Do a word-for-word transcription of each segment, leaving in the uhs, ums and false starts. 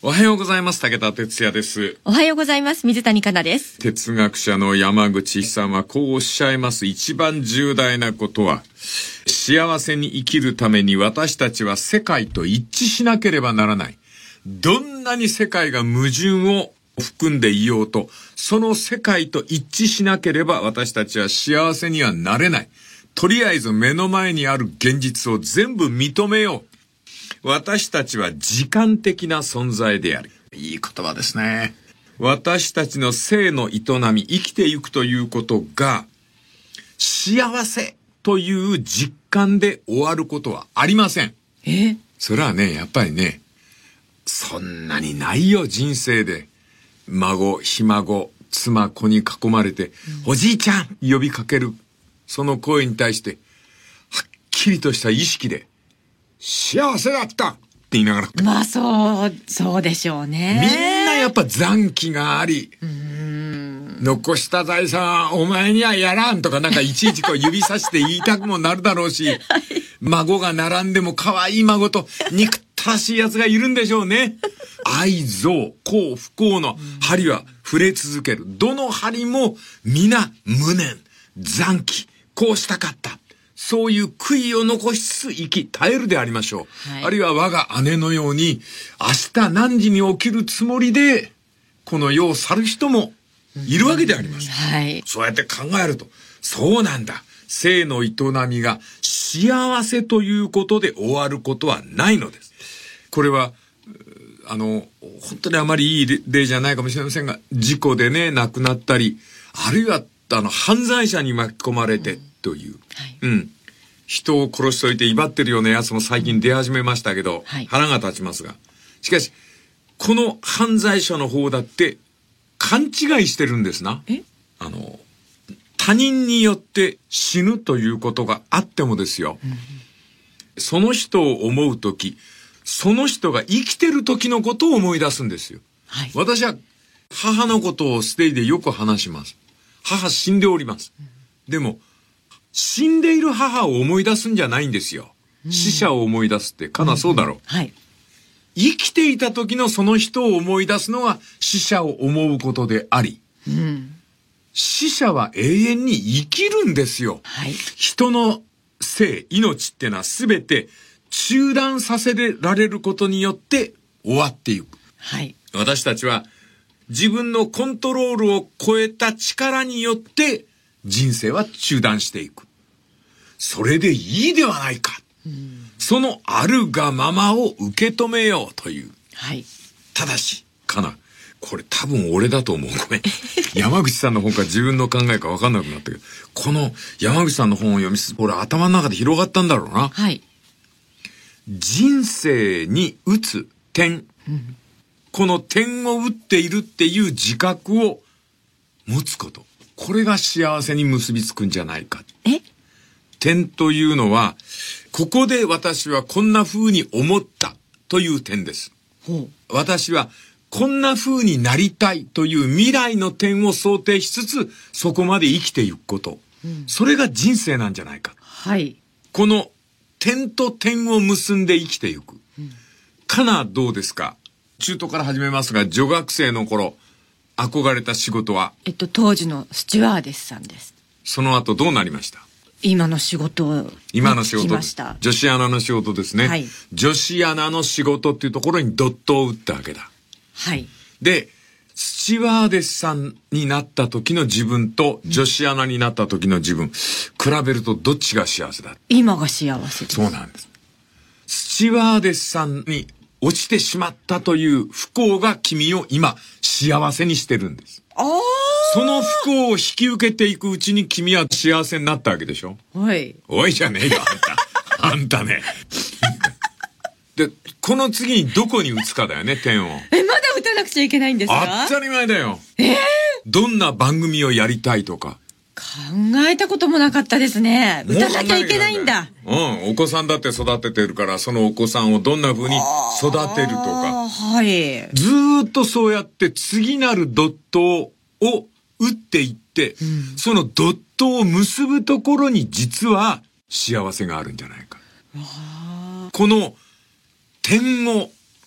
おはようございます。武田哲也です。 おはようございます。水谷香奈です。 哲学者の山口さんはこうおっしゃいます。一番重大なことは、幸せに生きるために私たちは世界と一致しなければならない。どんなに世界が矛盾を含んでいようと、その世界と一致しなければ私たちは幸せにはなれない。とりあえず目の前にある現実を全部認めよう。私たちは時間的な存在である。いい言葉ですね。私たちの生の営み、生きていくということが、幸せという実感で終わることはありません。 え？ それはね、やっぱりね、そんなにないよ、人生で。孫、ひ孫、妻、子に囲まれて、うん、おじいちゃん呼びかける。その声に対して、はっきりとした意識で、幸せだったって言いながら。 まあそう、そうでしょうね。 みんなやっぱ残機があり、 うーん残した財産お前にはやらんとかなんかいちいちこう指さして言いたくもなるだろうし、はい、孫が並んでも可愛い孫と憎たらしい奴がいるんでしょうね。愛憎、幸不幸の針は触れ続ける。どの針も皆無念、残機、こうしたかった。そういう悔いを残しつつ生き、耐えるでありましょう。はい、あるいは我が姉のように、明日何時に起きるつもりで、この世を去る人もいるわけであります。 はい、 そうやって考えると、そうなんだ。生の営みが幸せということで終わることはないのです。これは、あの、本当にあまりいい例じゃないかもしれませんが、事故でね、亡くなったり、あるいは、あの、犯罪者に巻き込まれて、うんという、はい、うん。人を殺しといて威張ってるようなやつも最近出始めましたけど、はい、腹が立ちますが。しかし、この犯罪者の方だって勘違いしてるんですな。 え？ あの、他人によって死ぬということがあってもですよ。うん、その人を思うとき、その人が生きてる時のことを思い出すんですよ。 はい、 私は母のことをステージでよく話します。母死んでおります。うん、でも、死んでいる母を思い出すんじゃないんですよ。死者を思い出すって、かなそうだろう、 うんはい。 生きていた時のその人を思い出すのが死者を思うことであり、 うん、 死者は永遠に生きるんですよ。 はい、 人の生、命ってのはすべて中断させられることによって終わっていく。 はい、 私たちは自分のコントロールを超えた力によって人生は中断していく。それでいいではないか。 うん、 そのあるがままを受け止めようという。 はい。 ただし、かな。これ多分俺だと思う。ごめん。山口さんの本か自分の考えか分かんなくなったけど、この山口さんの本を読みつつ、俺頭の中で広がったんだろうな。 はい。 人生に打つ点。うん、この点を打っているっていう自覚を持つこと。これが幸せに結びつくんじゃないか。 え？ 点というのは、ここで私はこんな風に思ったという点です。 ほう。 私はこんな風になりたいという未来の点を想定しつつ、そこまで生きていくこと。うん、それが人生なんじゃないか。 はい。 この点と点を結んで生きていく。うん、かな、どうですか？中途から始めますが、女学生の頃、憧れた仕事は？ えっと、当時のスチュワーデスさんです。 その後どうなりました？ 今の仕事を今の仕事、 ました。 女子アナの仕事ですね。 はい。 女子アナの仕事っていうところにドットを打ったわけだ。 はい。 で、スチュワーデスさんになった時の自分と女子アナになった時の自分、うん、比べるとどっちが幸せだ？ 今が幸せです。 そうなんです。スチュワーデスさんに落ちてしまったという不幸が君を今幸せにしてるんです。 ああ。 その不幸を引き受けていくうちに君は幸せになったわけでしょ？ はい。 おいじゃねえよ、あんた。あんたね。で、この次にどこに打つかだよね、点を。 え、まだ打たなくちゃいけないんですか？ 当たり前だよ。 えー、 どんな番組をやりたいとか。 考えたこともなかったですね。打たなきゃいけないんだ。 うん、お子さんだって育ててるから、そのお子さんをどんな風に育てるとか。 はい。 ずーっとそうやって次なるドットを打っていって、うん、そのドットを結ぶところに実は幸せがあるんじゃないか。この点を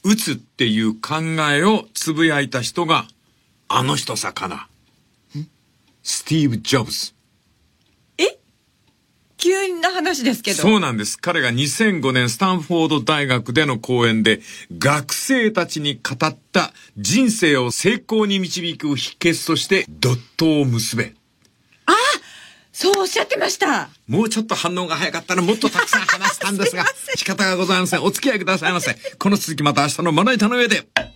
打つっていう考えをつぶやいた人が、あの人さかな。スティーブ・ジョブズ。 え？急な話ですけど。 そうなんです。彼がにせんごねんスタンフォード大学での講演で学生たちに語った人生を成功に導く秘訣としてドットを結べ。 ああ、そうおっしゃってました。 もうちょっと反応が早かったらもっとたくさん話したんですが、仕方がございません。お付き合いくださいませ。この続きまた明日のまな板の上で。